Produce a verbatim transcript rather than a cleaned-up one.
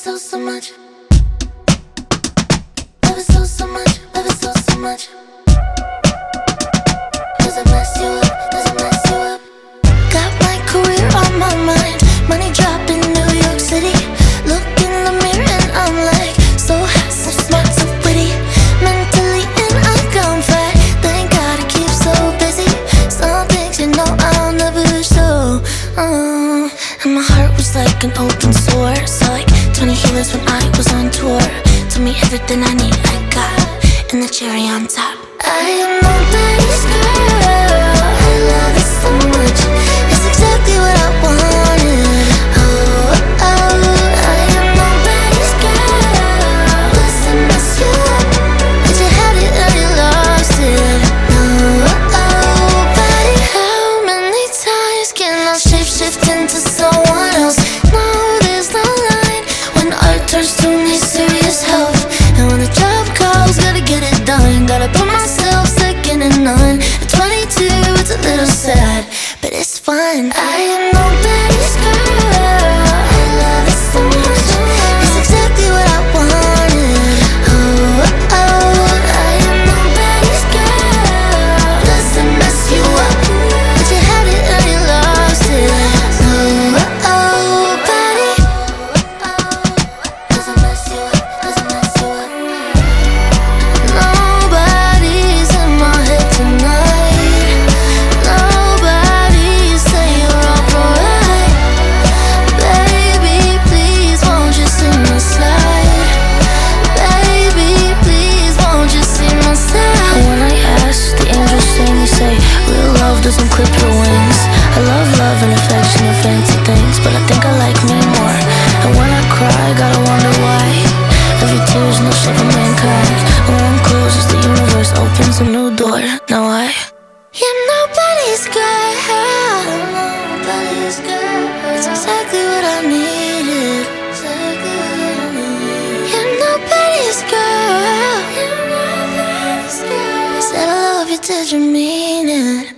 so, so much. Love it so, so much. Love it so, so much. Does it mess you up? Does it mess you up? Got my career on my mind. Money drop in New York City. Look in the mirror and I'm like, so hot, so smart, so pretty. Mentally and I'm comfort. Thank God I keep so busy. Some things you know I'll never show. uh, And my heart was like an open sore. Saw like twenty healers when I was on tour. Told me everything I need I got, and the cherry on top. I am nobody's girl. I love it so much. It's exactly what I wanted. Oh, oh, I am nobody's girl. Plus I mess you up, but you had it or you lost it. Oh, oh, buddy, how many times can I shapeshift into someone else? No, there's no line when art turns to me serious help. And when the job calls, gotta get it done. Gotta put myself second and none. At twenty-two, it's a little sad, but it's fun. I am nobody's girl. I love it so much. It's exactly what I wanted. Oh, oh, I am nobody's girl. Doesn't mess you up, but you had it or you lost it. Oh, oh, buddy. Doesn't mess you up, doesn't mess you up. Nobody's in my head tonight. Nobody's saying you're alright. Baby, please won't you see my side? Baby, please won't you see my side? And when I ask, the angels sing, they say real love doesn't clip your wings. I love love and affection and fancy things, but I think I like me more. And when I cry, gotta wonder why. Every tear's no shame for mankind. When one closes, the universe opens a new door. Now I am nobody's girl. Nobody's girl. It's exactly what I needed. Exactly what I needed. You're nobody's girl. You're nobody's girl. I said I love you, did you mean it?